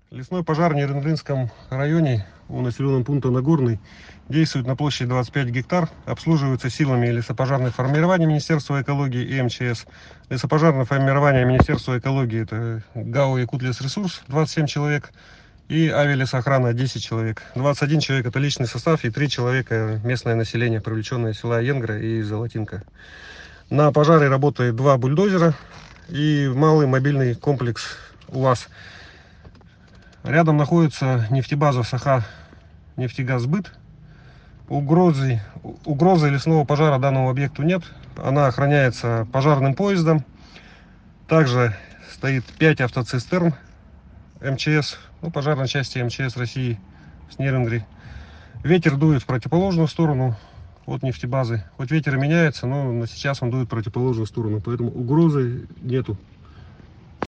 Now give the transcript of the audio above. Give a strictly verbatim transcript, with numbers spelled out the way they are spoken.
Лесной пожар в Нерюнгринском районе у населенного пункта Нагорный действует на площади двадцать пять гектар, обслуживается силами лесопожарных формирований Министерства экологии и эм че эс. Лесопожарное формирование Министерства экологии — это ГАО «Якутлесресурс» двадцать семь человек и авиалесохрана десять человек. двадцать один человек — это личный состав, и три человека местное население, привлеченное из села Янгра и Золотинка. На пожаре работает два бульдозера и малый мобильный комплекс УАЗ. Рядом находится нефтебаза Саха-нефтегазсбыт. Угрозы, угрозы лесного пожара данному объекту нет. Она охраняется пожарным поездом. Также стоит пять автоцистерн эм че эс, ну, пожарной части эм че эс России с Нерюнгри. Ветер дует в противоположную сторону от нефтебазы. Хоть ветер и меняется, но сейчас он дует в противоположную сторону, поэтому угрозы нету.